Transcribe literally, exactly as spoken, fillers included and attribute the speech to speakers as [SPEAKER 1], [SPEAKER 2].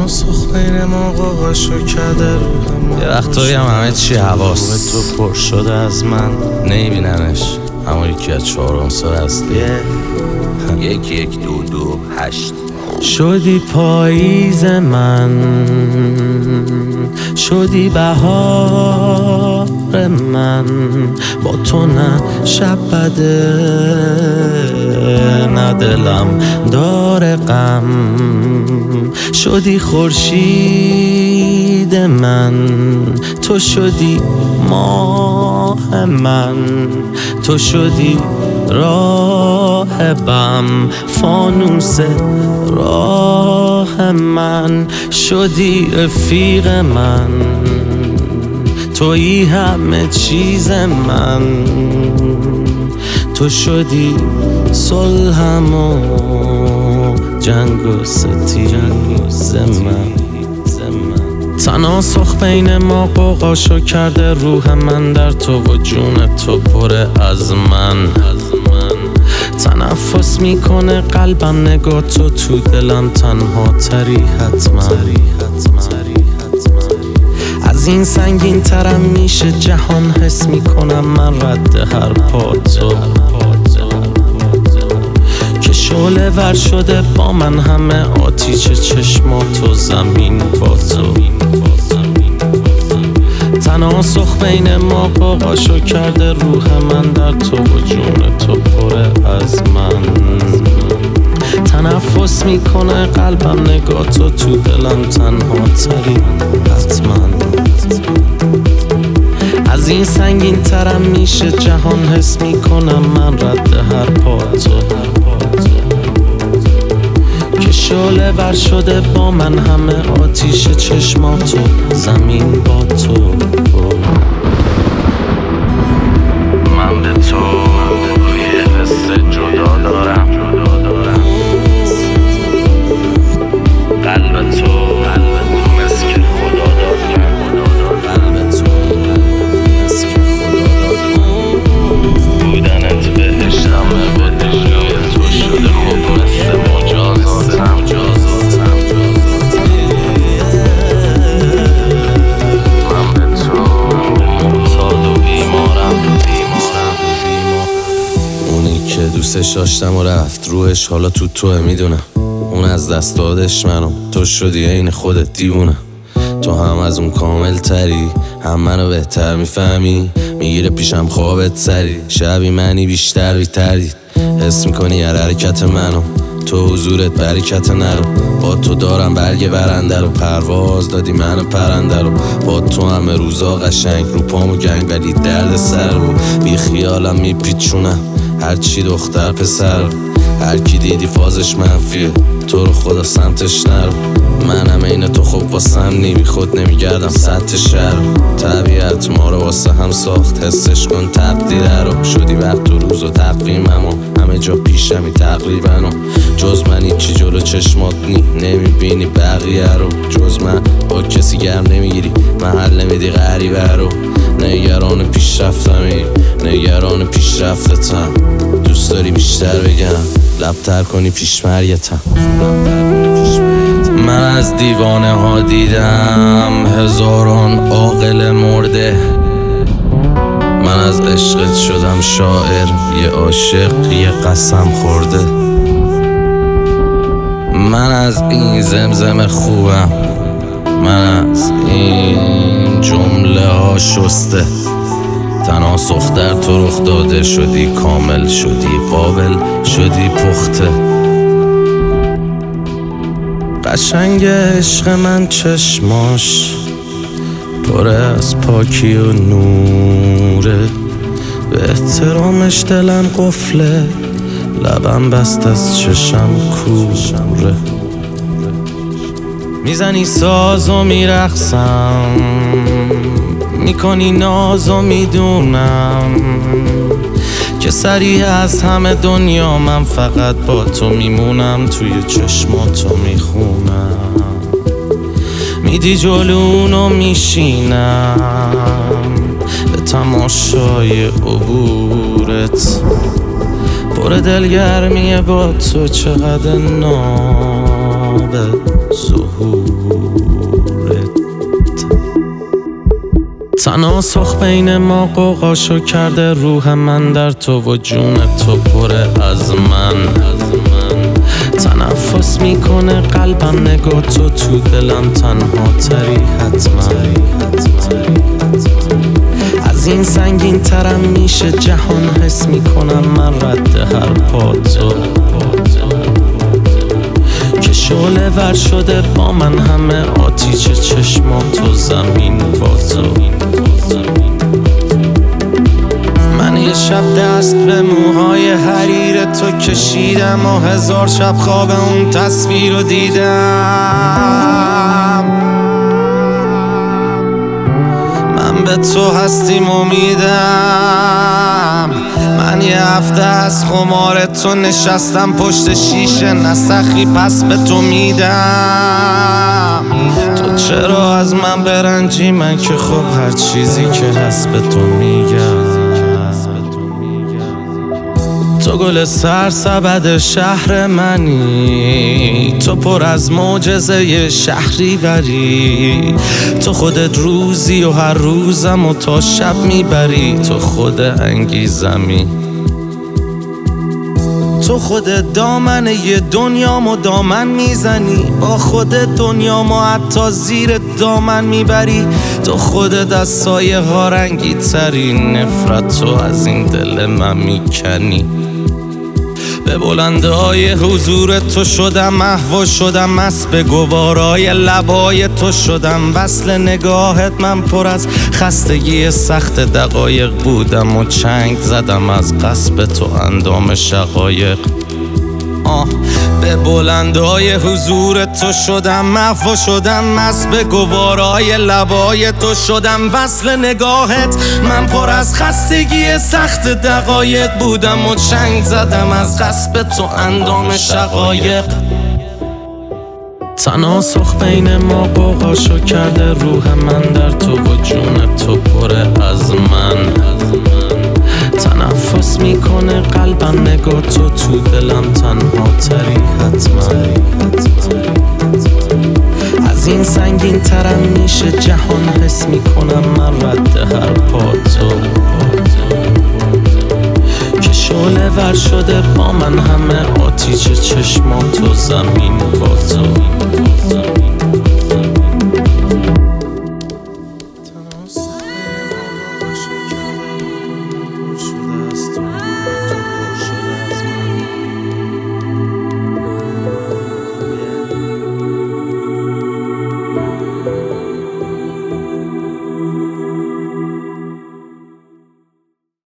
[SPEAKER 1] تناسخ بین ما قاقاشو کرده روح.
[SPEAKER 2] یه وقتایی هم همه چی حواس
[SPEAKER 1] تو پر شده از من،
[SPEAKER 2] نمیبیننش اما یکی از چهارم سال هست.
[SPEAKER 3] یک یک دو دو هشت.
[SPEAKER 1] شدی پاییز من، شدی بهار من، با تو نه شب بده نه دلم داره غم. شدی خورشید من، تو شدی ماه من، تو شدی راهبم، فانوس راه من. شدی رفیق من، تویی همه چیز من، تو شدی صلحم و جنگ و ستیز من. تناسخ بین ما قوقاشو کرده روح من، در تو و جون تو پره از من. تنفس میکنه قلبم نگاه تو، تو دلم تنها تری حتما. از این سنگین ترم میشه جهان، حس میکنم من رد هر پا تو. که شعله ور شده با من همه آتیش چشماتو، زمین با تو. تناسخ بین ما قاقاشو کرده روح من، در تو و جون تو پره از من. تنفس میکنه قلبم نگاه تو، تو دلم تنها تری حتما. از این سنگین ترم میشه جهان، حس میکنم من رد هر پا تو. که شعله ور شده با من همه آتیش چشماتو، زمین با تو.
[SPEAKER 3] من به تو یه حس جدا دارم، قلب تو مثل که خدا داد من،
[SPEAKER 2] قلب تو مثل که خدا داد من.
[SPEAKER 3] بودنت بهشتمه، به روی تو شده خوب مثل مجازاتم. من به تو معتاد و بیمارم.
[SPEAKER 2] اونی که دوستش داشتم و رفت روحش حالا تو توه، میدونم اون از دست دادش منو، تو شدی عین خودت دیوونه. تو هم از اون کامل تری، هم منو بهتر میفهمی. میگیره پیشم خوابت سری، شبی منی بیشتر بیتردید. حس میکنی هر حرکت منو، تو حضورت برکت نرو. با تو دارم برگ برنده رو، پرواز دادی منو پرنده رو. با تو همه روزا قشنگ، رو پامو گنگ ولی درد سر رو. بی خیالم میپیچونم هرچی دختر پسر. هر کی دیدی فازش منفیه، تو رو خدا سمتش نرو. منم این تو خوب واسم نی، بی خود نمیگردم سطح شهر. طبیعت ما رو واسه هم ساخت، حسش کن تقدیره رو. شدی وقت و روز و تقویمم و همه جا پیشمی تقریبا. و جز من هیچی جلو چشمات نی، نمیبینی بقیه رو. جز من با کسی گرم نمیگیری، محل نمیدی غریبه رو. نگران پیشرفتمی، نگران پیشرفتتم. دوست داری بیشتر بگم، لبتر کنی پیشمرگتم. من از دیوانه ها دیدم هزاران عاقل مرده. من از عشقت شدم شاعر، یه عاشق یه قسم خورده. من از این زمزم خوبم، من از این جمله ها شسته. تناسخ در تو رخ داده، شدی کامل، شدی قابل، شدی پخته. قشنگ عشق من چشماش پر از پاکی و نوره. به احترامش دلم قفله، لبم بست از چشم کوره. میزنی ساز و میرقصم، میکنی ناز و میدونم که سریع از همه دنیا من فقط با تو میمونم. توی چشماتو میخونم، میدی جلونو میشینم به تماشای عبورت. پر دلگرمیه با تو چقدر ناز
[SPEAKER 1] تناب ظهورت. تناسخ بین ما قوقاشو کرده، روح من در تو و جون تو پره از من. تنفس میکنه قلبم نگاه تو تو دلم تنها تری حتما. از این سنگین ترم میشه جهان، حس میکنم من رد هر پا تو که شعله ور شده با من همه آتیش چشمات و زمین با تو. من یه شب دست به موهای حریر تو کشیدم و هزار شب خواب اون تصویر رو دیدم. من به تو هستیم امیدم. من یه هفته از خمار تو نشستم پشت شیشه، نسخی پس به تو میدم. تو چرا از من برنجی؟ من که خب هر چیزی که هست به تو میگم. تو گل سرسبد شهر منی، تو پر از معجزه شهری وری. تو خودت روزی و هر روزم و تا شب میبری. تو خود انگیزمی، تو خودت دامن یه دنیامو دامن میزنی. با خودت دنیامو حتی زیر دامن میبری. تو خودت از سایه ها رنگی تری، نفرت تو از این دل من میکنی. به بلندهای حضور تو شدم محو شدم، مست به گوارای لبای تو شدم. وصل نگاهت من پر از خستگی سخت دقایق بودم و چنگ زدم از قصب تو اندام شقایق. آه به بلندهای حضور تو شدم محو شدم، مست به گوارای لبای تو شدم. وصل نگاهت من پر از خستگی سخت دقایق بودم و چنگ زدم از قصب تو اندام شقایق. تناسخ بین ما قوقاشو کرده، روح من در تو و جون تو پره از من. تنفس میکنه قلبم نگاه تو تو دلم تنها تری حتما. از این سنگین ترم میشه جهان، حس میکنم من رد هر پا تو که شعله ور شده با من همه آتیش چشمات و زمین با تو.